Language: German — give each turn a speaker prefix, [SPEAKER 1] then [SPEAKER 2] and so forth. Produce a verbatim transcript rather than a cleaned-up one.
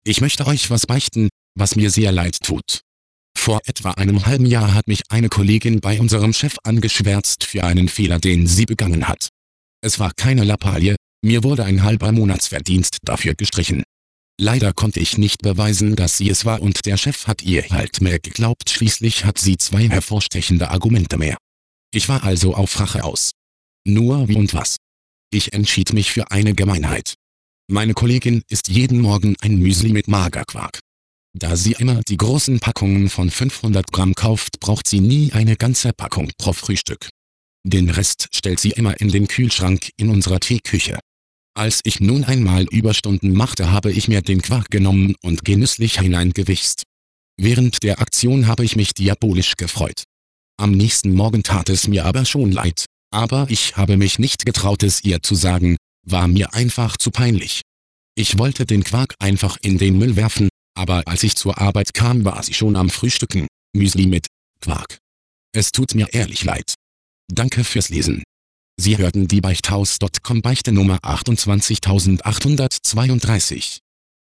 [SPEAKER 1] Ich möchte euch was beichten, was mir sehr leid tut. Vor etwa einem halben Jahr hat mich eine Kollegin bei unserem Chef angeschwärzt für einen Fehler, den sie begangen hat. Es war keine Lappalie, mir wurde ein halber Monatsverdienst dafür gestrichen. Leider konnte ich nicht beweisen, dass sie es war, und der Chef hat ihr halt mehr geglaubt. Schließlich hat sie zwei hervorstechende Argumente mehr. Ich war also auf Rache aus. Nur wie und was? Ich entschied mich für eine Gemeinheit. Meine Kollegin isst jeden Morgen ein Müsli mit Magerquark. Da sie immer die großen Packungen von fünfhundert Gramm kauft, braucht sie nie eine ganze Packung pro Frühstück. Den Rest stellt sie immer in den Kühlschrank in unserer Teeküche. Als ich nun einmal Überstunden machte, habe ich mir den Quark genommen und genüsslich hineingewichst. Während der Aktion habe ich mich diabolisch gefreut. Am nächsten Morgen tat es mir aber schon leid, aber ich habe mich nicht getraut, es ihr zu sagen, war mir einfach zu peinlich. Ich wollte den Quark einfach in den Müll werfen, aber als ich zur Arbeit kam, war sie schon am Frühstücken, Müsli mit Quark. Es tut mir ehrlich leid. Danke fürs Lesen. Sie hörten die Beichthaus Punkt com Beichte Nummer achtundzwanzigtausendachthundertzweiunddreißig.